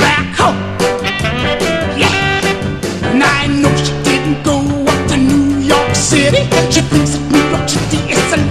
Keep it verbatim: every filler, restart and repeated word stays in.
back home. Yeah, and I know she didn't go up to New York City. She thinks that New York City is a